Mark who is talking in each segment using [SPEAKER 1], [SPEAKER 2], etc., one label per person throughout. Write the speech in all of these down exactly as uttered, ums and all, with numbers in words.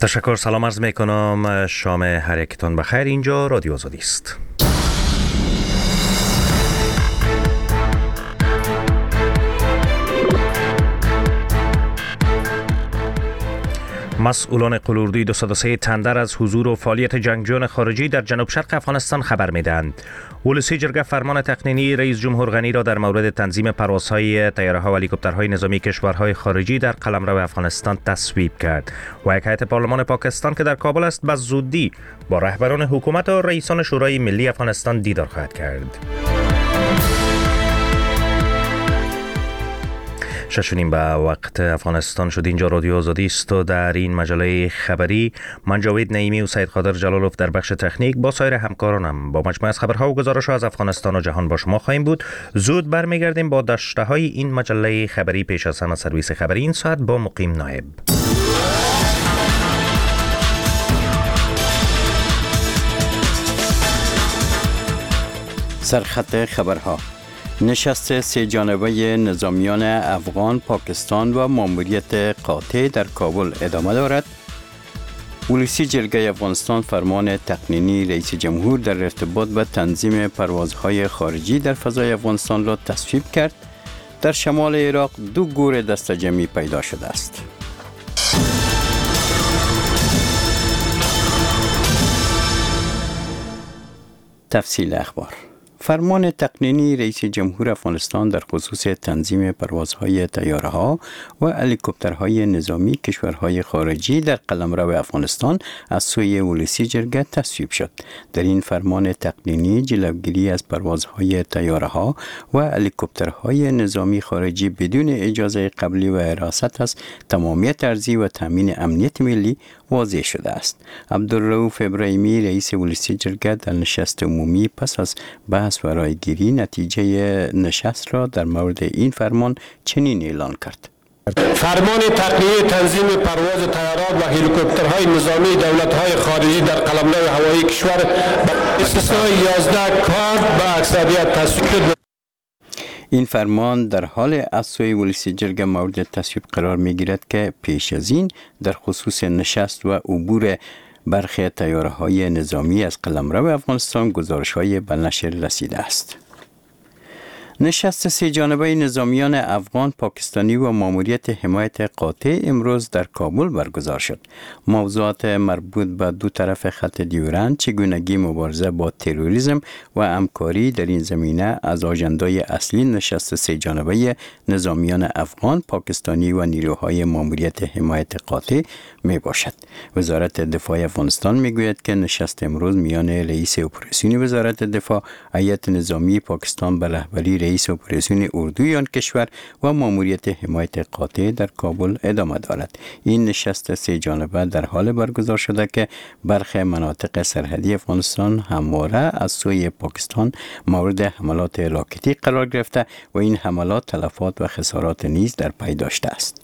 [SPEAKER 1] تشکر، سلام عرض می کنم. شام هر یکتان بخیر. اینجا رادیو آزادی است. مسئولان قلوردوی دویست و سه تندر از حضور و فعالیت جنگجویان خارجی در جنوب شرق افغانستان خبر میدهند. ولسی جرگه فرمان تقنینی رئیس جمهور غنی را در مورد تنظیم پروازهای طیاره‌ها و هلیکوپترهای نظامی کشورهای خارجی در قلمرو افغانستان تصویب کرد و یک هیئت پارلمان پاکستان که در کابل است به زودی با رهبران حکومت و رئیسان شورای ملی افغانستان دیدار خواهد کرد. ششونیم به وقت افغانستان شد. اینجا رادیو آزادی است و در این مجله خبری من جاوید نعیمی و سید قادر جلالوف در بخش تکنیک با سایر همکارانم با مجموعه از خبرها و گزارش‌ها از افغانستان و جهان با شما خواهیم بود. زود برمیگردیم با داشته‌های این مجله خبری. پیش از همه سرویس خبری این ساعت با مقیم نایب.
[SPEAKER 2] سرخط خبرها: نشست سه جانبه نظامیان افغان، پاکستان و ماموریت قاطع در کابل ادامه دارد. ولسی جرگه افغانستان فرمان تقنینی رئیس جمهور در ارتباط به تنظیم پروازهای خارجی در فضای افغانستان را تصویب کرد. در شمال عراق دو گور دسته‌جمعی پیدا شده است. تفصیل اخبار: فرمان تقنینی رئیس جمهور افغانستان در خصوص تنظیم پروازهای طیاره‌ها و هلیکوپترهای نظامی کشورهای خارجی در قلمرو افغانستان از سوی ولسی جرگه تصویب شد. در این فرمان تقنینی جلوگیری از پروازهای طیاره‌ها و هلیکوپترهای نظامی خارجی بدون اجازه قبلی و حراست از تمامیت ارضی و تامین امنیت ملی واضح شده است. عبدالرؤوف ابراهیمی رئیس ولسی جرگه در نشست عمومی پس از بحث و رایگیری نتیجه نشست را در مورد این فرمان چنین اعلان کرد:
[SPEAKER 3] فرمان تقنینی تنظیم پرواز طیارات و هلیکوپترهای نظامی دولت‌های خارجی در قلمرو هوایی کشور به استثنای یازده کارت به اکثریت تصویب شد.
[SPEAKER 2] این فرمان در حال از سوی ولسی جرگه مورد تصویب قرار می‌گیرد که پیش از این در خصوص نشست و عبور برخی طیاره‌های نظامی از قلمرو افغانستان گزارش‌های به نشر رسیده است. نشست سه جانبه نظامیان افغان، پاکستانی و ماموریت حمایت قاطع امروز در کابل برگزار شد. موضوعات مربوط به دو طرف خط دیورند، چگونگی مبارزه با تروریسم و همکاری در این زمینه از آژندای اصلی نشست سه جانبه نظامیان افغان، پاکستانی و نیروهای ماموریت حمایت قاطع می باشد. وزارت دفاع افغانستان می گوید که نشست امروز میان رئیس اپراسیون وزارت دفاع، هیئت نظامی پاکستان به رهبری رئیس اپراسیون اردوی آن کشور و ماموریت حمایت قاطع در کابل ادامه دارد. این نشست سه جانبه در حال برگزار شده که برخی مناطق سرحدی افغانستان همواره از سوی پاکستان مورد حملات راکتی قرار گرفته و این حملات تلفات و خسارات نیز در پی داشته است.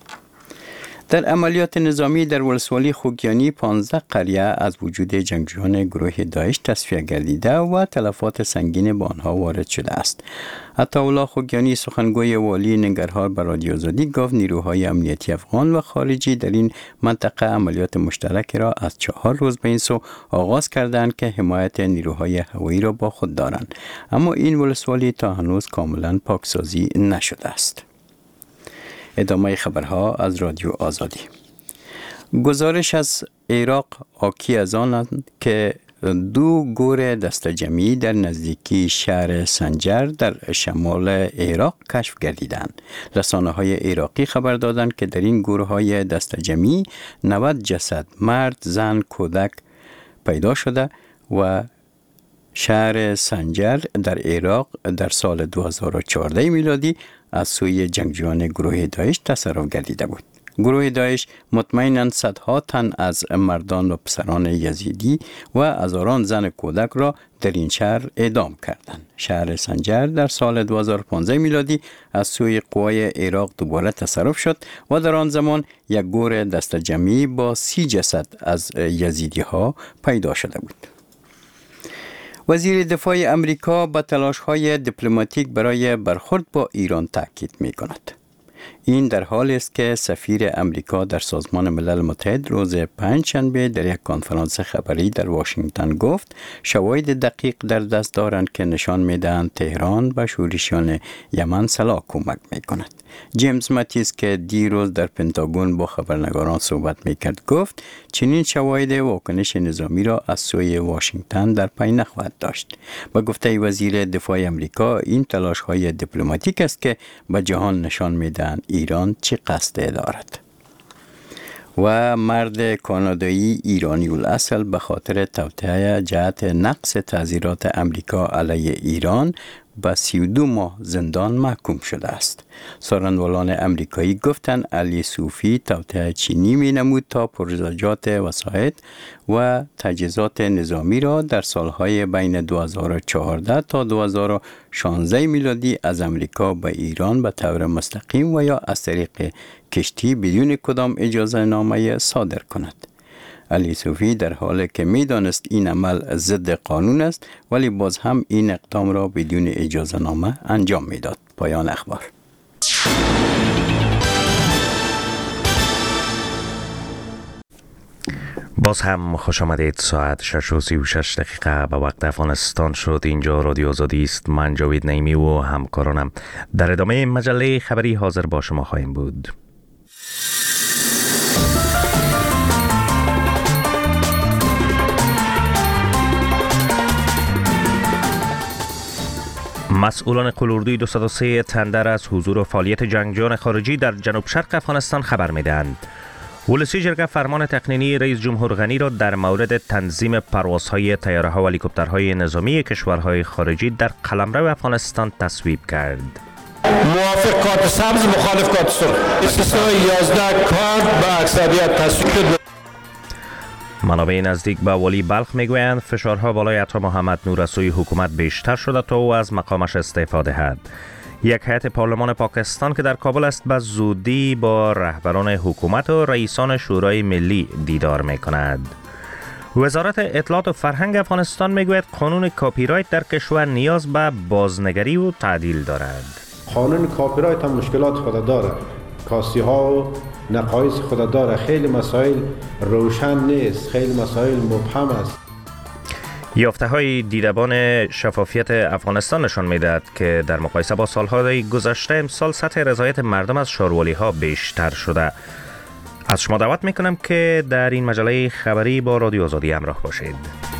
[SPEAKER 2] در عملیات نظامی در ولسوالی خوگیانی پانزده قریه از وجود جنگجویان گروه داعش تصفیه گردیده و تلفات سنگین به آنها وارد شده است. عطاالله خوگیانی سخنگوی والی ننگرهار به رادیو آزادی گفت نیروهای امنیتی افغان و خارجی در این منطقه عملیات مشترک را از چهار روز به این سو آغاز کردند که حمایت نیروهای هوایی را با خود دارند، اما این ولسوالی تا هنوز کاملا پاکسازی نشده است. ادامه خبرها از رادیو آزادی. گزارش از عراق حاکی از آن که دو گور دسته‌جمعی در نزدیکی شهر سنجر در شمال عراق کشف گردیدند. رسانه‌های عراقی خبر دادند که در این گورهای دسته‌جمعی نود جسد مرد، زن، کودک پیدا شده و شهر سنجر در عراق در سال دو هزار و چهارده میلادی از سوی جنگجویان گروه داعش تصرف گردیده بود. گروه داعش مطمئناً صدها تن از مردان و پسران یزیدی و هزاران زن و کودک را در این شهر اعدام کردند. شهر سنجر در سال دو هزار و پانزده میلادی از سوی قوای عراق دوباره تصرف شد و در آن زمان یک گور دسته‌جمعی با سی جسد از یزیدی ها پیدا شده بود. وزیر دفاع امریکا به تلاش‌های دیپلماتیک برای برخورد با ایران تاکید می‌کند. این در حالی است که سفیر امریکا در سازمان ملل متحد روز پنجشنبه در یک کنفرانس خبری در واشنگتن گفت شواهد دقیق در دست دارند که نشان می‌دهند تهران به شورشیان یمن سلاح کمک می‌کند. جیمز ماتیس که دیروز در پنتاگون با خبرنگاران صحبت می‌کرد گفت چنین شواهد واکنش نظامی را از سوی واشنگتن در پی نخواهد داشت. با گفته وزیر دفاع امریکا این تلاش‌های دیپلماتیک است که به جهان نشان می‌دهند ایران چه قصد دارد. و مرد کانادایی ایرانی الاصل به خاطر توطئه جهت نقض تعزیرات امریکا علیه ایران به سی و دو ماه زندان محکوم شده است. سخنوران امریکایی گفتند علی صوفی توطئه چینی می نمود تا پروژه‌جات وسایط و تجهیزات نظامی را در سالهای بین دو هزار و چهارده تا دو هزار و شانزده میلادی از امریکا به ایران به طور مستقیم و یا از طریق کشتی بدون کدام اجازه نامه صادر کند. علی صوفی در حالی که می دانست این عمل ضد قانون است ولی باز هم این اقدام را بدون اجازه نامه انجام می داد. پایان اخبار.
[SPEAKER 1] باز هم خوش آمدید. ساعت شش و سی و شش دقیقه به وقت افغانستان شد. اینجا رادیو آزادی است. من جاوید نعیمی و همکارانم در ادامه مجله خبری حاضر با شما خواهیم بود. مسئولان قلوردوی دویست و سه تندر از حضور و فعالیت جنگجویان خارجی در جنوب شرق افغانستان خبر می‌دهند. ولسی جرگه فرمان تقنینی رئیس جمهور غنی را در مورد تنظیم پروازهای طیاره‌ها و هلیکوپترهای نظامی کشورهای خارجی در قلمرو افغانستان تصویب کرد.
[SPEAKER 3] موافق کارت سبز، مخالف کارت سرخ. استثناء یازده کارت به اکثریت تصویب شد.
[SPEAKER 1] منابع نزدیک به والی بلخ میگویند فشارها بالای عطا محمد نور از سوی حکومت بیشتر شده تا او از مقامش استعفا دهد. یک هیئت پارلمان پاکستان که در کابل است به زودی با رهبران حکومت و رئیسان شورای ملی دیدار میکند. وزارت اطلاعات و فرهنگ افغانستان میگوید قانون کاپی رایت در کشور نیاز به بازنگری و تعدیل دارد.
[SPEAKER 4] قانون کاپی رایت هم مشکلات خود داره. کاسی ها و نقایص خود داره. خیلی مسائل روشن نیست، خیلی مسائل مبهم است.
[SPEAKER 1] یافته های دیدبان شفافیت افغانستان نشان میدهد که در مقایسه با سالهای گذشته امسال سطح رضایت مردم از شاروالی ها بیشتر شده. از شما دعوت میکنم که در این مجله خبری با رادیو آزادی همراه باشید.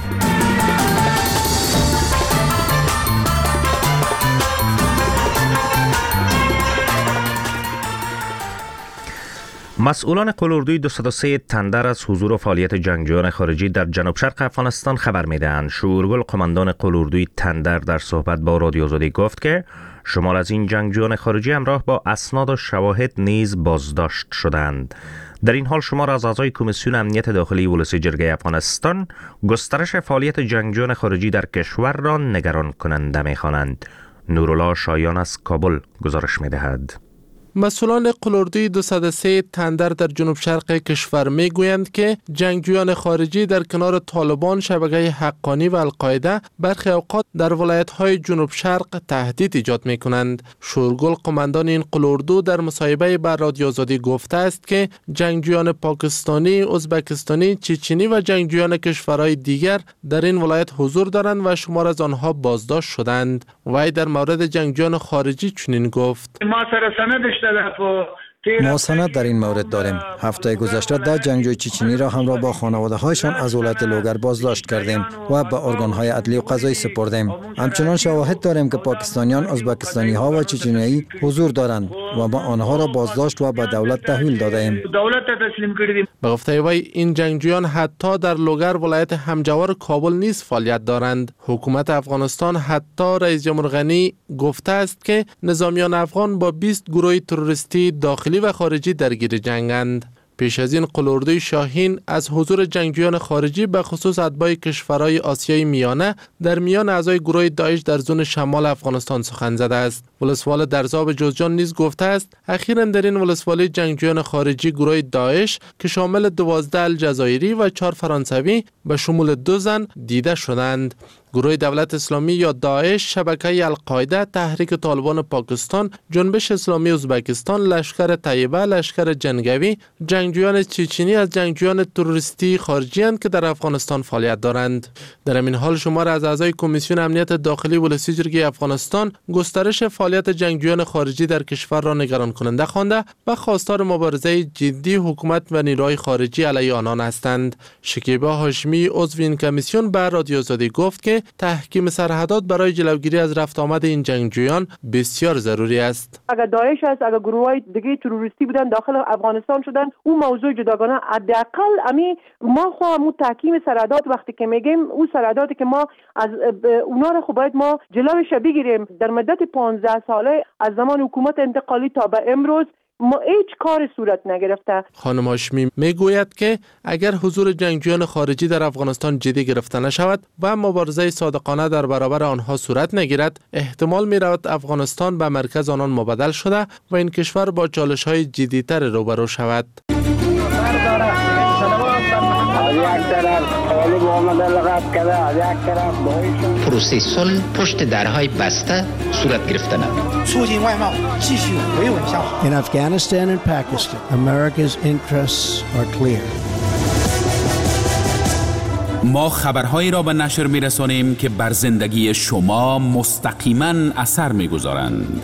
[SPEAKER 1] مسئولان قلوردوی دویست و سه تندر از حضور و فعالیت جنگجویان خارجی در جنوب شرق افغانستان خبر میدهند. شورگل قماندان قلوردوی تندر در صحبت با رادیو آزادی گفت که شمار از این جنگجویان خارجی همراه با اسناد و شواهد نیز بازداشت شدند. در این حال شمار از اعضای کمیسیون امنیت داخلی ولسی جرگه افغانستان گسترش فعالیت جنگجویان خارجی در کشور را نگران کننده می‌خوانند. نورالله شایان از کابل گزارش می‌دهد.
[SPEAKER 5] مسئولان قلوردوی دویست و سه تندر در جنوب شرق کشور می گویند که جنگجویان خارجی در کنار طالبان، شبکه حقانی و القاعده برخی اوقات در ولایت‌های جنوب شرق تهدید ایجاد می کنند. شورگل قماندان این قلوردو در مصاحبه با رادیو آزادی گفته است که جنگجویان پاکستانی، ازبکستانی، چچنی و جنگجویان کشورهای دیگر در این ولایت حضور دارند و شمار از آنها بازداشت شدند. وی در مورد جنگجویان خارجی چنین گفت:
[SPEAKER 6] ما سر سندش
[SPEAKER 7] ما سند در این مورد داریم. هفته گذشته ده جنگجوی چچنی را همراه با خانواده هایشان از ولایت لوگر بازداشت کردیم و به ارگان های عدلی و قضایی سپردیم. همچنان شواهد داریم که پاکستانیان، ازبکستانی ها و چچنیایی حضور دارند و ما آنها را بازداشت و به دولت تحویل دادیم.
[SPEAKER 6] دولت تسلیم کردیم.
[SPEAKER 5] به گفته وی این جنگجویان حتی در لوگر ولایت همجوار کابل نیز فعالیت دارند. حکومت افغانستان حتی رئیس جمهور غنی گفته است که نظامیان افغان با بیست گروه تروریستی داخلی و خارجی درگیر جنگند. پیش از این قلوردوی شاهین از حضور جنگجویان خارجی به خصوص اتباع کشورهای آسیای میانه در میان اعضای گروه داعش در زون شمال افغانستان سخن زده است. ولسوال درزاب جوزجان نیز گفته است اخیراً در این ولسوالی جنگجویان خارجی گروه داعش که شامل دوازده الجزایری و چهار فرانسوی به شمول دو زن دیده شدند. گروه دولت اسلامی یا داعش، شبکه القاعده، تحریک طالبان پاکستان، جنبش اسلامی ازبکستان، لشکر طیبه، لشکر جنگوی، جنگجویان چچنی از جنگجویان تروریستی خارجی اند که در افغانستان فعالیت دارند. در این حال شمار از اعضای کمیسیون امنیت داخلی ولسی جرگه افغانستان گسترش فعالیت جنگجویان خارجی در کشور را نگران کننده خوانده و خواستار مبارزه جدی حکومت و نیروهای خارجی علیه آنان هستند. شکیبا هاشمی عضو این کمیسیون به رادیو آزادی گفت که تحکیم سرحدات برای جلوگیری از رفت آمد این جنگجویان بسیار ضروری است.
[SPEAKER 8] اگر داعش است، اگر گروه‌های دیگه تروریستی بودن داخل افغانستان شدن، اون موضوع جداگانه. حداقل امی ما خو همون تحکیم سرحدات وقتی که میگیم اون سرحداتی که ما از اونا رو خو باید ما جلوش بگیریم. در مدت پانزده ساله از زمان حکومت انتقالی تا به امروز ما هیچ کار صورت نگرفته.
[SPEAKER 5] خانم هاشمی میگوید که اگر حضور جنگجویان خارجی در افغانستان جدی گرفته نشود و مبارزه صادقانه در برابر آنها صورت نگیرد، احتمال می‌رود افغانستان به مرکز آنان مبدل شده و این کشور با چالش‌های جدی‌تر روبرو شود.
[SPEAKER 9] پروسه صلح پشت درهای بسته صورت گرفتن.
[SPEAKER 10] In Afghanistan and Pakistan, America's interests are clear.
[SPEAKER 11] ما خبرهایی را به نشر می‌رسانیم که بر زندگی شما مستقیما اثر می‌گذارند.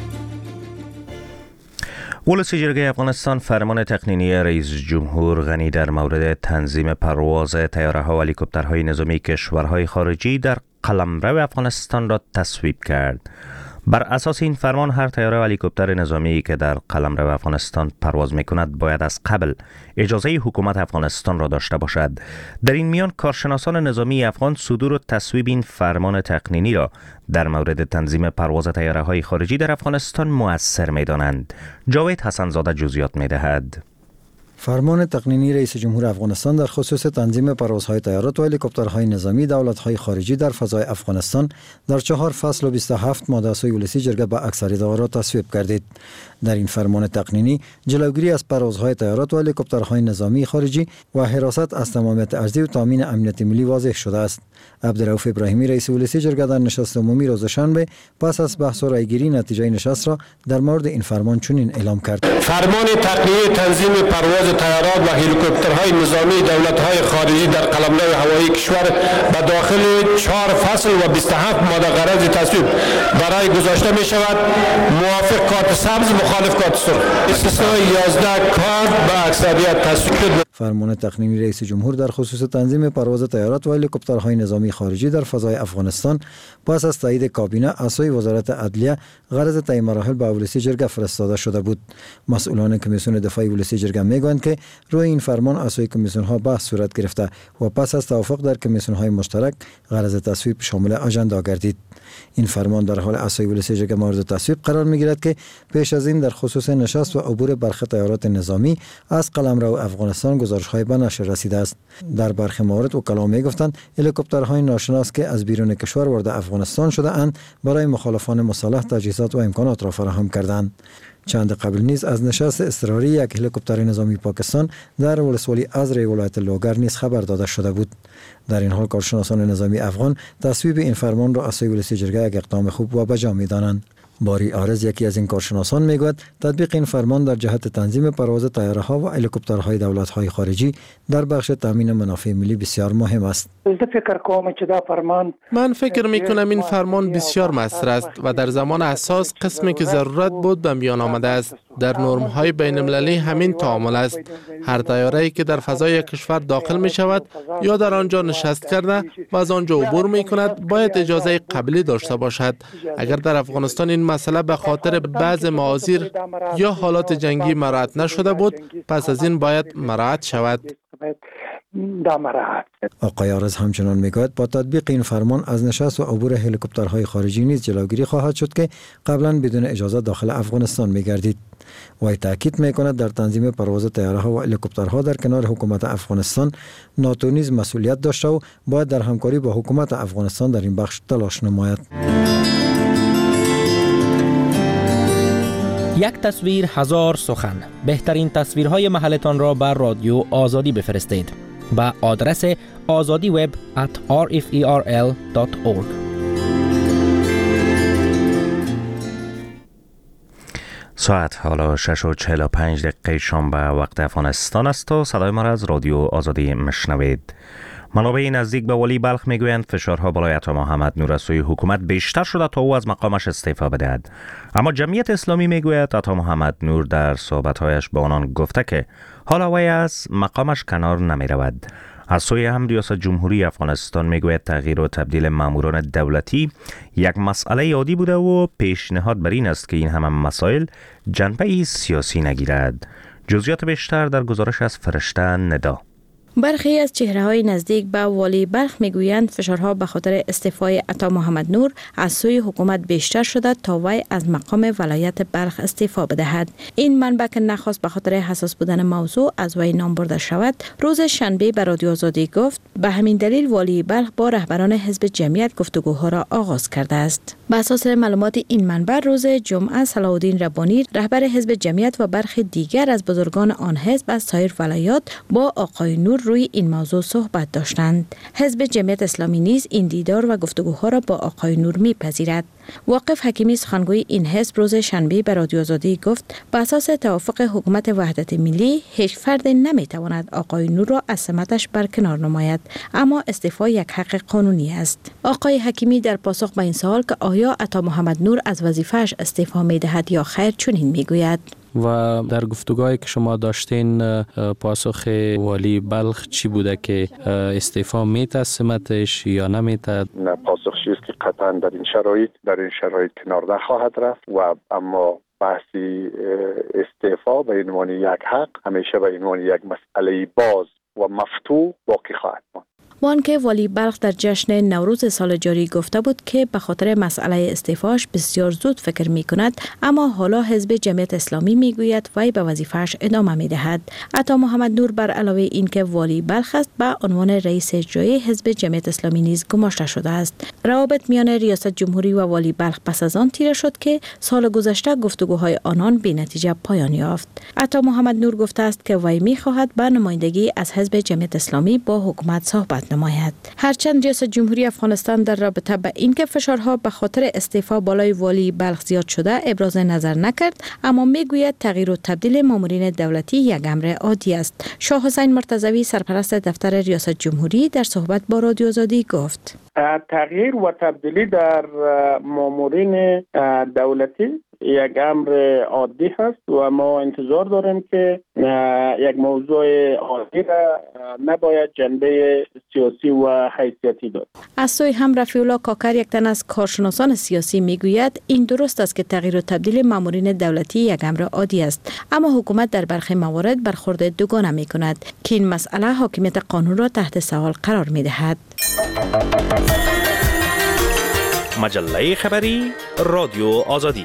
[SPEAKER 1] ولسی جرگه افغانستان فرمان تقنینی رئیس جمهور غنی در مورد تنظیم پرواز طیاره‌ها و هلیکوپترهای نظامی کشورهای خارجی در قلمرو افغانستان را تصویب کرد. بر اساس این فرمان هر طیاره و هلیکوپتر نظامی که در قلمرو افغانستان پرواز می‌کند باید از قبل اجازه حکومت افغانستان را داشته باشد. در این میان کارشناسان نظامی افغان صدور و تصویب این فرمان تقنینی را در مورد تنظیم پرواز طیاره‌های خارجی در افغانستان مؤثر می‌دانند. جاوید حسن‌زاده جزئیات می‌دهد.
[SPEAKER 7] فرمان تقنینی رئیس جمهور افغانستان در خصوص تنظیم پروازهای طیارات و هلیکوپترهای نظامی دولت‌های خارجی در فضای افغانستان در چهار فصل و بیست و هفت ماده سوی ولسی جرگه به اکثریت آرا تصویب گردید. در این فرمان تقنینی جلوگیری از پروازهای طیارات و هلیکوپترهای نظامی خارجی و حراست از تمامیت ارضی و تامین امنیت ملی واضح شده است. عبدالرؤوف ابراهیمی رئیس ولسی جرگه در نشست عمومی روز شنبه پس از بحث و رایگیری نتیجه نشست را در مورد این فرمان چنین اعلام کرد.
[SPEAKER 3] فرمان تقنینی تنظیم پرواز طیارات و هلیکوپترهای نظامی دولت‌های خارجی در قلمرو هوایی کشور به داخل چهار فصل و بیست و هفت ماده غرض تصویب برای گذاشته می شود. موافق کارت سبز، مخالف کارت سرخ. استثناء یازده کارت به اکثریت تصویب شد.
[SPEAKER 7] فرمان تقنینی رئیس جمهور در خصوص تنظیم پرواز طیارات و هلیکوپترهای نظامی خارجی در فضای افغانستان پس از تایید کابینه از سوی وزارت عدلیه غرض طی مراحل به ولسی جرگه فرستاده شده بود. مسئولان کمیسیون دفاعی ولسی جرگه میگویند که روی این فرمان از سوی کمیسیون ها بحث صورت گرفته و پس از توافق در کمیسیون های مشترک غرض تصویب شامل اژندا گردید. این فرمان در حال از سوی ولسی جرگه مورد تصویب قرار میگیرد که پیش از این در خصوص نشست و عبور برخی طیارات نظامی از قلمرو افغانستان گزارش‌های به نشر رسیده است. در برخی موارد وکلا میگفتند هلیکوپترهای ناشناس که از بیرون کشور وارد افغانستان شده اند برای مخالفان مسلح تجهیزات و امکانات را فراهم کردند. چند قبل نیز از نشست اضطراری یک هلیکوپتر نظامی پاکستان در ولسوالی ازری ولایت لوگر نیز خبر داده شده بود. در این حال کارشناسان نظامی افغان تصویب این فرمان را از سوی ولسی جرگه یک اقدام خوب و بجا می‌دانند. باری آرز یکی از این کارشناسان میگوید تطبیق این فرمان در جهت تنظیم پرواز طیاره‌ها و هلیکوپترهای دولت‌های خارجی در بخش تامین منافع ملی بسیار مهم است.
[SPEAKER 5] من فکر میکنم این فرمان بسیار مؤثر است و در زمان اساس قسمی که ضرورت بود به میان آمده است. در نرم‌های بین‌المللی همین تعامل است. هر طیاره‌ای که در فضای کشور داخل می شود یا در آنجا نشست کرده و از آنجا عبور می کند باید اجازه قبلی داشته باشد. اگر در افغانستان این مسئله به خاطر بعض معاذیر یا حالات جنگی مراعات نشده بود، پس از این باید مراعات شود.
[SPEAKER 7] آقای آرز همچنان میگوید با تطبیق این فرمان از نشست و عبور هلیکوپترهای خارجی نیز جلوگیری خواهد شد که قبلا بدون اجازه داخل افغانستان میگردید. وی تاکید میکند در تنظیم پرواز طیاره‌ها و هلیکوپترها در کنار حکومت افغانستان ناتو نیز مسئولیت داشته و باید در همکاری با حکومت افغانستان در این بخش تلاش نماید.
[SPEAKER 12] یک تصویر هزار سخن. بهترین تصویرهای محلتان را بر رادیو آزادی بفرستید. به آدرس آزادی وب ات آر اف ای آر ال دات اورگ.
[SPEAKER 1] ساعت حالا شش و چهل و پنج دقیقه شنبه وقت افغانستان است و صدای ما را از رادیو آزادی مشنوید. منابع نزدیک به ولی بلخ میگویند فشارها بالای عطا محمد نور از سوی حکومت بیشتر شده تا او از مقامش استعفا بدهد. اما جمعیت اسلامی میگوید عطا محمد نور در صحبت‌هایش با آنان گفته که حالا وی از مقامش کنار نمی رود. از سوی هم ریاست جمهوری افغانستان میگوید تغییر و تبدیل ماموران دولتی یک مسئله عادی بوده و پیشنهاد بر این است که این همه مسائل جنبه سیاسی نگیرد. جزئیات بیشتر در گزارش از فرشته ندا.
[SPEAKER 13] برخی از چهره‌های نزدیک به والی بلخ میگویند فشارها به خاطر استعفای عطا محمد نور از سوی حکومت بیشتر شده تا وی از مقام ولایت بلخ استعفا بدهد. این منبع که نخواست به خاطر حساس بودن موضوع از وی نام برده شود، روز شنبه به رادیو آزادی گفت به همین دلیل والی بلخ با رهبران حزب جمعیت گفتگوها را آغاز کرده است. بر اساس معلومات این منبع روز جمعه صلاح الدین ربانی رهبر حزب جمعیت و برخی دیگر از بزرگان آن حزب از سایر ولایات با آقای نور روی این موضوع صحبت داشتند. حزب جمعیت اسلامی نیز این دیدار و گفتگوها را با آقای نور میپذیرد. واقف حکیمی سخنگوی این حزب روز شنبه به رادیو آزادی گفت به اساس توافق حکومت وحدت ملی هیچ فرد نمیتواند آقای نور را از سمتش برکنار نماید، اما استعفا یک حق قانونی است. آقای حکیمی در پاسخ به این سوال که آیا عطا محمد نور از وظیفه‌اش استعفا میدهد یا خیر چنین میگوید.
[SPEAKER 14] و در گفتگوهایی که شما داشتین پاسخ والی بلخ چی بوده که استعفا میده از سمتش یا نمیده؟
[SPEAKER 15] پاسخ چیست که قطعا در این شرایط در این شرایط کنار نخواهد رفت و اما بحثی استعفا به عنوان یک حق همیشه به عنوان یک مسئله باز و مفتوح باقی خواهد ماند.
[SPEAKER 13] وان که والی بلخ در جشن نوروز سال جاری گفته بود که به خاطر مسئله استعفاش بسیار زود فکر می کند، اما حالا حزب جمعیت اسلامی می گوید وی به وظیفه‌اش ادامه می دهد. عطا محمد نور بر علاوه این که والی بلخ است به عنوان رئیس اجرایی حزب جمعیت اسلامی نیز گماشته شده است. روابط میان ریاست جمهوری و والی بلخ پس از آن تیره شد که سال گذشته گفتگوهای آنان بی نتیجه پایان یافت. عطا محمد نور گفته است که وی می خواهد به نمایندگی از حزب جمعیت اسلامی با حکومت صحبت نماید. هرچند ریاست جمهوری افغانستان در رابطه با اینکه فشارها به خاطر استعفا بالای والی بلخ زیاد شده ابراز نظر نکرد، اما میگوید تغییر و تبدیل مامورین دولتی یک امر عادی است. شاه حسین مرتضوی سرپرست دفتر ریاست جمهوری در صحبت با رادیو آزادی گفت
[SPEAKER 16] تغییر و تبدیلی در مامورین دولتی یک امر عادی هست و ما انتظار داریم که یک موضوع عادی را نباید جنبه سیاسی و حیثیتی داشت.
[SPEAKER 13] از سوی هم رفیع الله کاکر یک تن از کارشناسان سیاسی میگوید این درست است که تغییر و تبدیل مامورین دولتی یک امر عادی است، اما حکومت در برخی موارد برخورد دوگانه می کند که این مسئله حاکمیت قانون را تحت سوال قرار می دهد.
[SPEAKER 1] مجله خبری رادیو آزادی.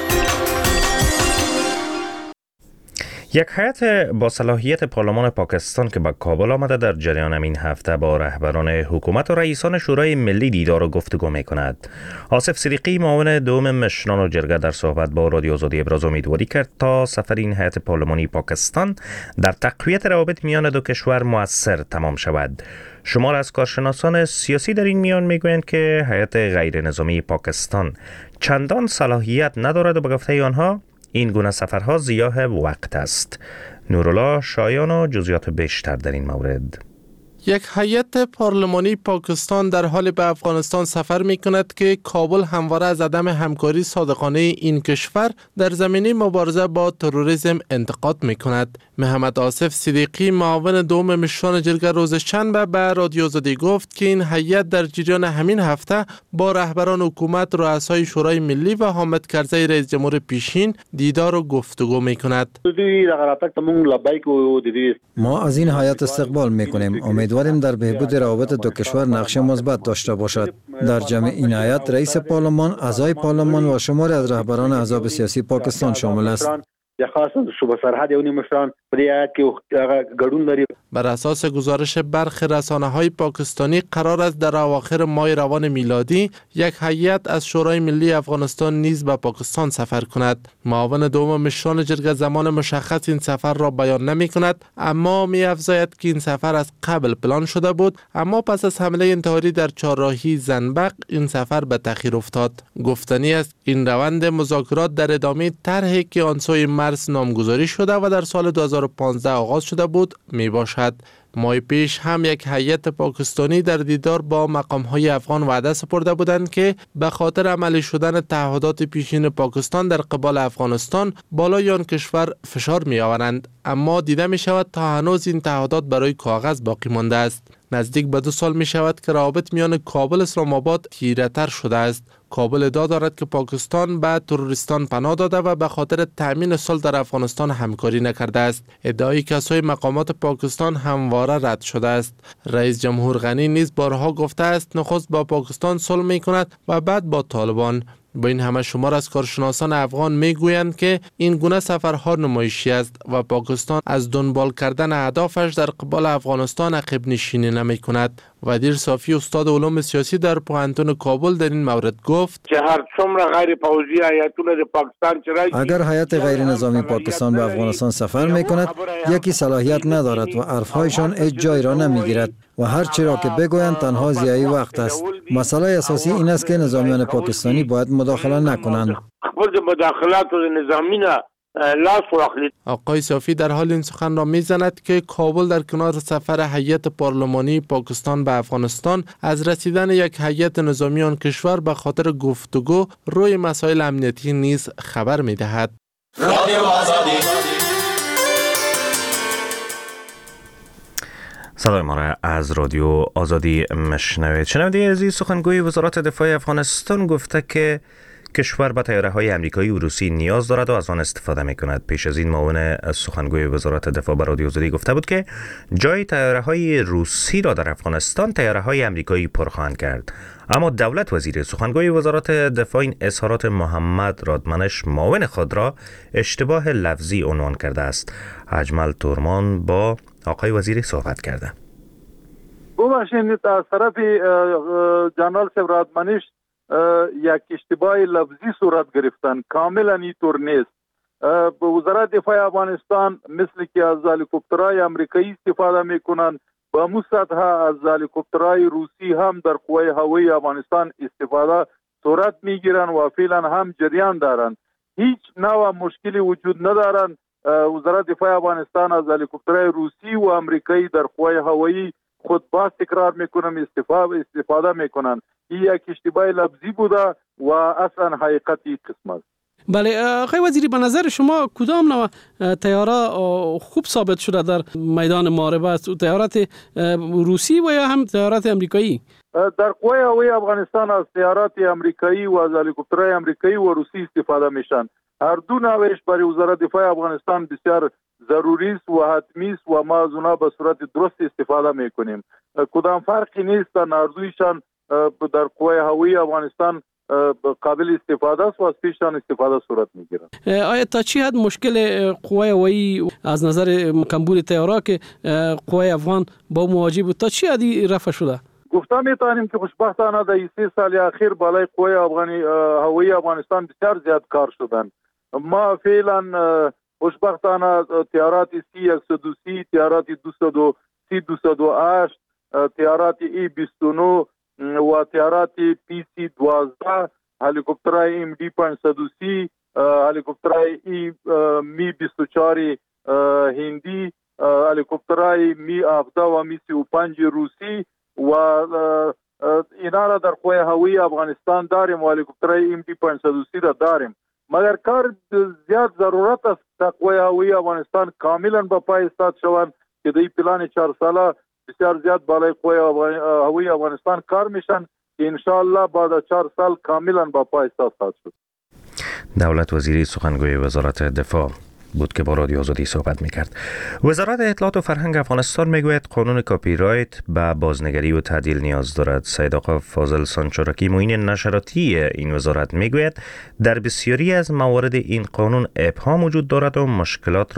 [SPEAKER 1] یک هیئت با صلاحیت پارلمان پاکستان که به کابل آمده در جریان این هفته با رهبران حکومت و رئیسان شورای ملی دیدار و گفتگو می کند. آصف صدیقی معاون دوم مشنان و جرگه در صحبت با رادیو آزادی ابراز امیدواری کرد تا سفر این هیئت پارلمانی پاکستان در تقویت روابط میان دو کشور مؤثر تمام شود. شمار از کارشناسان سیاسی در این میان میگویند که هیئت غیر نظامی پاکستان چندان صلاحیت ندارد و به گفته آنها این گونه سفرها ضیاع وقت است. نورالله شایان و جزئیات بیشتر در این مورد.
[SPEAKER 5] یک هیئت پارلمانی پاکستان در حال به افغانستان سفر می کند که کابل همواره از عدم همکاری صادقانه این کشور در زمینه مبارزه با تروریسم انتقاد می کند. محمد آصف صدیقی معاون دوم مشران جرگه روز شنبه به رادیو آزادی گفت که این هیئت در جریان همین هفته با رهبران حکومت، رؤسای شورای ملی و حامد کرزی رئیس جمهور پیشین دیدار و گفتگو می کند.
[SPEAKER 7] ما از این هیئت استقبال می کنیم. امیدواریم در بهبود روابط دو کشور نقش مثبت داشته باشد. در جمع این هیئت رئیس پارلمان، اعضای پارلمان و شماری از رهبران احزاب سیاسی پاکستان شامل است.
[SPEAKER 15] یا خاص صوبه سرحد یونی مشران
[SPEAKER 5] بر اساس گزارش برخی رسانه‌های پاکستانی قرار است در اواخر ماه روان میلادی یک هیئت از شورای ملی افغانستان نیز به پاکستان سفر کند. معاون دوم مشران جرگه زمان مشخص این سفر را بیان نمی‌کند، اما می‌افزاید که این سفر از قبل پلان شده بود، اما پس از حمله انتحاری در چهارراهی زنبق این سفر به تأخیر افتاد. گفتنی است این روند مذاکرات در ادامه طرحی که آن سوی مرز نامگذاری شده و در سال دو هزار و پانزده آغاز شده بود می باشد. ماه پیش هم یک هیئت پاکستانی در دیدار با مقام‌های افغان وعده سپرده بودند که به خاطر عملی شدن تعهدات پیشین پاکستان در قبال افغانستان بالای آن کشور فشار می آورند، اما دیده می شود تا هنوز این تعهدات برای کاغذ باقی مانده است. نزدیک به دو سال می شود که روابط میان کابل اسلام آباد تیره‌تر شده است. کابل ادعا دارد که پاکستان به تروریستان پناه داده و به خاطر تأمین صلح در افغانستان همکاری نکرده است. ادعای کسای مقامات پاکستان همواره رد شده است. رئیس جمهور غنی نیز بارها گفته است نخست با پاکستان صلح می کند و بعد با طالبان. با این همه شمار از کارشناسان افغان می گویند که این گونه سفرها نمایشی است و پاکستان از دنبال کردن اهدافش در قبال افغانستان عقب نشینی نمی کند. ودیر صافی استاد علوم سیاسی در پوهنتون کابل در این مورد گفت
[SPEAKER 17] که هر څومره غیر پوځي هیئتونه د پاکستان چې راځي،
[SPEAKER 7] اگر هیئت غیر نظامی پاکستان به افغانستان سفر می کند یکی صلاحیت ندارد و حرفهایشان هیچ جای را نمی گیرد و هر چی را که بگویند تنها ضیاعی وقت است. مسئله اساسی این است که نظامیان پاکستانی باید مداخله نکنند.
[SPEAKER 17] خپل مداخلات نظامی نه لاس واخلید.
[SPEAKER 5] آقای صافی در حال این سخن را میزند که کابل در کنار سفر هیئت پارلمانی پاکستان به افغانستان از رسیدن یک هیئت نظامی آن کشور به خاطر گفتگو روی مسائل امنیتی نیز خبر میدهد.
[SPEAKER 1] صدای ما را از رادیو آزادی مشنوید. شنونده عزیز، سخنگوی وزارت دفاع افغانستان گفته که کشور به طیاره‌های آمریکایی و روسی نیاز دارد و از آن استفاده می‌کند. پیش از این معاون سخنگوی وزارت دفاع به رادیو آزادی گفته بود که جای طیاره‌های روسی را در افغانستان طیاره‌های آمریکایی پر خواهند کرد. اما دولت وزیر سخنگوی وزارت دفاع این اظهارات محمد رادمنش معاون خود را اشتباه لفظی عنوان کرده است. اجمل تورمان با آقای وزیر صحبت کرده.
[SPEAKER 18] ببخشید از طرف جنرال صاحب رادمنش یک اشتباه لفظی صورت گرفتن، کاملا اینطور نیست. وزارت دفاع افغانستان مثل که از هلیکوپترهای آمریکایی استفاده میکنن، با همون سطح از هلیکوپترهای روسی هم در قوای هوایی افغانستان استفاده صورت میگیرن و فعلا هم جریان دارن. هیچ نوع مشکلی وجود ندارن. وزارت دفاع افغانستان از هلیکوپترهای روسی و آمریکایی در قوای هوایی خود باز تکرار میکنم استفاده استفاده میکنن. این یک اشتباه لفظی بوده و اصلا حقیقتی قسم است.
[SPEAKER 19] بله آقای وزیری، به نظر شما کدام نوع طیاره خوب ثابت شده در میدان معارضه است؟ طیارات روسی و یا هم طیارات آمریکایی؟
[SPEAKER 18] در قوای هوایی افغانستان از طیارات آمریکایی و از هلیکوپترهای آمریکایی و روسی استفاده میشن. هر دو نوعش برای وزارت دفاع افغانستان بسیار ضروری است و حتمی است و ما از اونها به صورت درست استفاده میکنیم. کدام فرقی نیست، هر دویشان در قوای هوایی افغانستان قابل استفاده است و از پیشان استفاده صورت میگیرند.
[SPEAKER 19] آیا تا چی حد مشکل قوای هوایی از نظر کمبود طیاره که قوای افغان با مواجه بود تا چی حدی رفع شده؟
[SPEAKER 18] گفتم میتونیم که خوشبختانه در سه سال اخیر بالای قوای افغانی هوایی افغانستان بسیار زیاد کار شدن. ما فعلا خوشبختانه طیارات سی صد و سی، طیارات دویست و سی دویست و هشت، طیارات ای بیست و نه و طیارات پی سی دوازده، هلیکوپترهای ام دی پانصد و سی، هلیکوپترهای ای می بیست و چهار هندی، هلیکوپترهای می هفده و می سی و پنج روسی و اینا را در قوای هوایی افغانستان داریم و هلیکوپترهای ام دی پانصد و سی را داریم. مگر کار زیاد ضرورت است تا قوای هوایی افغانستان کاملا به پای استاد شوند که در پلان چهار ساله بسیار زیاد بالای قوای هوایی افغانستان کار میشن که انشاءالله بعد از چهار سال کاملا به پای استاد خواهد شد.
[SPEAKER 1] دولت وزیری سخنگوی وزارت دفاع بود که با رادیو آزادی صحبت میکرد. وزارت اطلاعات و فرهنگ افغانستان میگوید قانون کپی رایت به بازنگری و تعدیل نیاز دارد. سید آقا فاضل سانچارکی معین نشراتی این وزارت میگوید در بسیاری از موارد این قانون ابهام وجود دارد و مشکلات را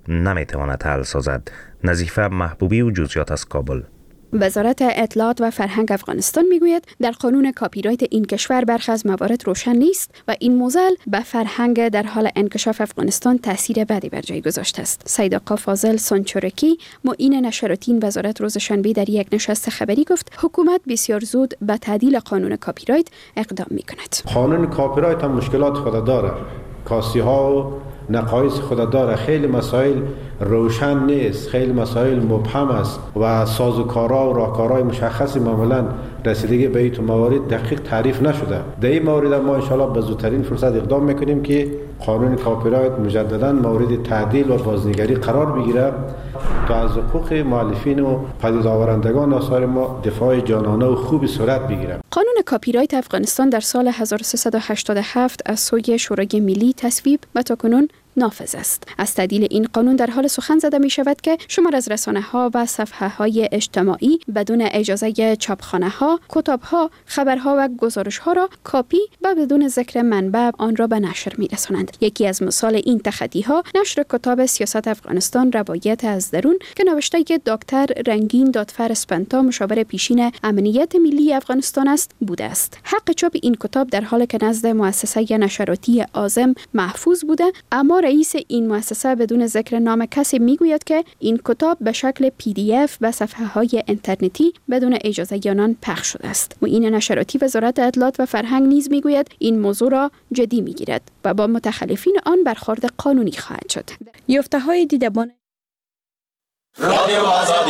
[SPEAKER 1] نمیتواند حل سازد. نظیفه محبوبی و جزئیات از کابل.
[SPEAKER 20] وزارت اطلاعات و فرهنگ افغانستان میگوید در قانون کاپی رایت این کشور برخی از موارد روشن نیست و این موزل به فرهنگ در حال انکشاف افغانستان تاثیر بدی بر جای گذاشته است. سید آقا فاضل سانچورکی معین نشرات این وزارت روز شنبه در یک نشست خبری گفت حکومت بسیار زود به تعدیل قانون کاپی رایت اقدام میکند.
[SPEAKER 4] قانون کاپی رایت هم مشکلات خود داره، کاسی ها و نقایص خود داره، خیلی مسائل روشن نیست، خیلی مسائل مبهم است و سازوکارها و راهکارهای مشخصی معمولا رسیدگی به این موارد دقیق تعریف نشده. در این مورد ما ان شاءالله به زودترین فرصت اقدام میکنیم که قانون کاپی رایت مجددا مورد تعدیل و بازنگری قرار بگیره تا از حقوق مؤلفین و پدید آورندگان آثار ما دفاع جانانه و خوبی صورت بگیره.
[SPEAKER 20] قانون کاپی رایت افغانستان در سال هزار و سیصد و هشتاد و هفت از سوی شورای ملی تصویب و تاکنون نافذ است. از تعدیل این قانون در حال سخن زده می شود که شمار از رسانه ها و صفحه های اجتماعی بدون اجازه چاپخانه ها، کتاب ها، خبرها و گزارش ها را کاپی و بدون ذکر منبع آن را به نشر می رسانند. یکی از مثال این تخطی ها نشر کتاب سیاست افغانستان روایت از درون که نوشته دکتر رنگین دادفر اسپنتا مشاور پیشین امنیت ملی افغانستان است بوده است. حق چاپ این کتاب در حالی که نزد مؤسسه نشراتی عازم محفوظ بوده، اما رئیس این مؤسسه بدون ذکر نام کسی میگوید که این کتاب به شکل پی دی اف به صفحه های اینترنتی بدون اجازه آنان پخش شده است. و این نشراتی وزارت اطلاعات و فرهنگ نیز میگوید این موضوع را جدی میگیرد و با متخلفین آن برخورد قانونی خواهد شد. یافته های دیدبان
[SPEAKER 1] رادیو آزادی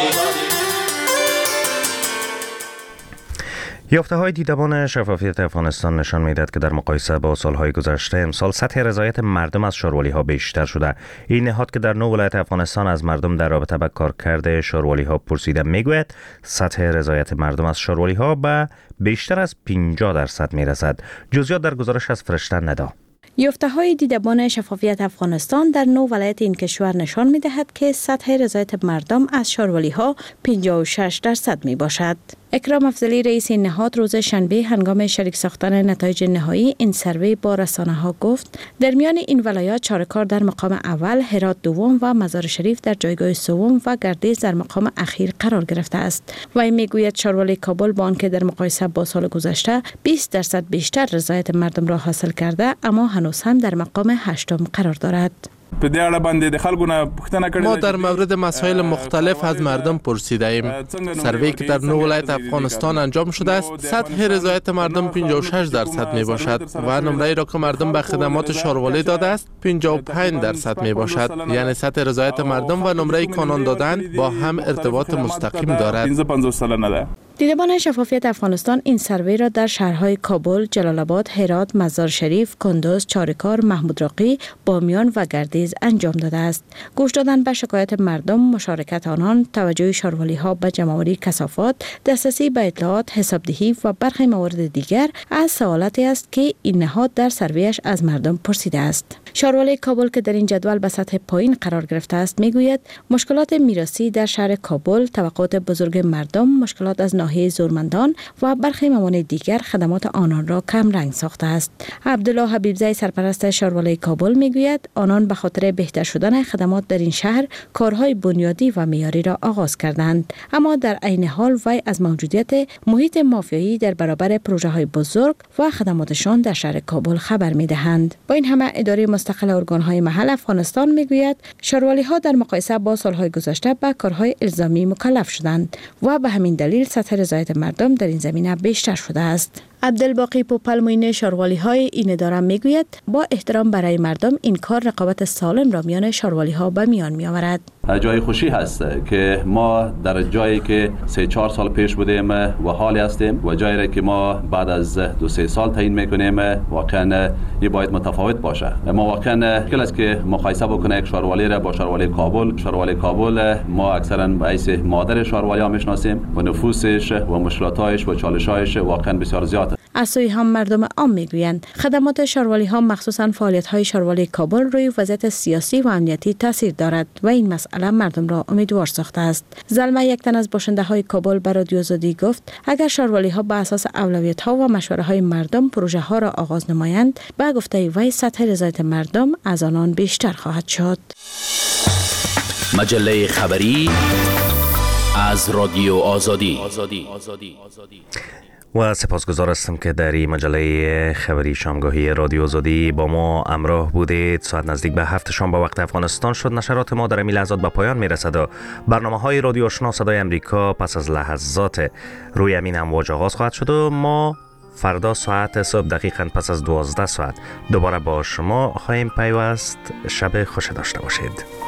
[SPEAKER 1] یافته های دیدبان شفافیت افغانستان نشان میدهد که در مقایسه با سالهای گذشته امسال سطح رضایت مردم از شاروالی ها بیشتر شده. این نهاد که در نو ولایت افغانستان از مردم در رابطه با کارکرد شاروالی ها پرسیده میگوید سطح رضایت مردم از شاروالی ها به بیشتر از پنجاه درصد میرسد. جزئیات در گزارش از فرشته ندا.
[SPEAKER 13] یافته های دیدبان شفافیت افغانستان در نو ولایت این کشور نشان می دهد که سطح رضایت مردم از شاروالی ها پنجاه و شش درصد می باشد. اکرام افضلی رئیس این نهاد روز شنبه هنگام شریک ساختن نتایج نهایی این سروی با رسانه ها گفت در میان این ولایات چارکار در مقام اول، هرات دوم و مزار شریف در جایگاه سوم و گردیز در مقام اخیر قرار گرفته است. وی میگوید شاروالی کابل با آنکه در مقایسه با سال گذشته بیست درصد بیشتر رضایت مردم را حاصل کرده، اما هنوز هم در مقام هشتم قرار دارد.
[SPEAKER 5] ما در مورد مسائل مختلف از مردم پرسیده ایم. سروی که در نو ولایت افغانستان انجام شده است، سطح رضایت مردم پنجاه و شش درصد می باشد و نمره را که مردم به خدمات شاروالی داده است پنجاه و پنج درصد می باشد. یعنی سطح رضایت مردم و نمره کانون دادن با هم ارتباط مستقیم دارد.
[SPEAKER 13] دیدبان شفافیت افغانستان این سروی را در شهرهای کابل، جلال آباد، هرات، مزار شریف، کندوز، چارکار، محمود راقی، بامیان و گردیز انجام داده است. گوش دادن به شکایت مردم، مشارکت آنان، توجه شاروالی ها به جمع‌آوری کثافات، دسترسی به اطلاعات، حسابدهی و برخی موارد دیگر از سوالاتی است که این نهاد در سرویش از مردم پرسیده است. شاروالی کابل که در این جدول به سطح پایین قرار گرفته است میگوید مشکلات میراثی در شهر کابل، توقعات بزرگ مردم، مشکلات از ناحیه زورمندان و برخی موانع دیگر خدمات آنان را کم رنگ ساخته است. عبدالله حبیبزی سرپرست شاروالی کابل میگوید آنان به خاطر بهتر شدن خدمات در این شهر کارهای بنیادی و معیاری را آغاز کردند، اما در عین حال وی از موجودیت محیط مافیایی در برابر پروژه های بزرگ و خدماتشان در شهر کابل خبر میدهند. با این همه اداره مستقل ارگان های محل افغانستان میگوید شاروالی ها در مقایسه با سالهای گذشته به کارهای الزامی مکلف شدند و به همین دلیل سطح رضایت مردم در این زمینه بیشتر شده است. عبدالباقی پوپل معین شاروالی های این اداره میگوید با احترام برای مردم این کار رقابت سالم را میان شاروالی ها به میان می آورد.
[SPEAKER 21] جای خوشی هست که ما در جایی که سه چهار سال پیش بودیم و حالی هستیم و جایی که ما بعد از دو سه سال تعیین میکنیم واقعا این باید متفاوت باشه. ما واقعا مشکل است که مقایسه بکنه یک شاروالی را با شاروالی کابل. شاروالی کابل ما اکثرا به حیث مادر شاروالی ها میشناسیم و نفوسش و مشکلاتش و چالش‌هایش واقعا بسیار زیاد.
[SPEAKER 13] از سوی هم مردم عام میگویند خدمات شاروالی ها مخصوصا فعالیت های شاروالی کابل روی وضعیت سیاسی و امنیتی تاثیر دارد و این مسئله مردم را امیدوار ساخته است. زلمه یک تن از باشنده های کابل به رادیو آزادی گفت اگر شاروالی ها به اساس اولویت ها و مشوره های مردم پروژه ها را آغاز نمایند، به گفته وی سطح رضایت مردم از آنان بیشتر خواهد شد.
[SPEAKER 11] مجله خبری از رادیو آزادی.
[SPEAKER 1] و سپاسگزار هستم که در این مجله خبری شامگاهی رادیو آزادی با ما همراه بودید. ساعت نزدیک به هفت شام به وقت افغانستان شد. نشرات ما در این لحظات به پایان میرسد و برنامه های رادیو آشنا صدای امریکا پس از لحظات روی امین امواج آغاز خواهد شد و ما فردا ساعت صبح دقیقاً پس از دوازده ساعت دوباره با شما خواهیم پیوست. شب خوش داشته باشید.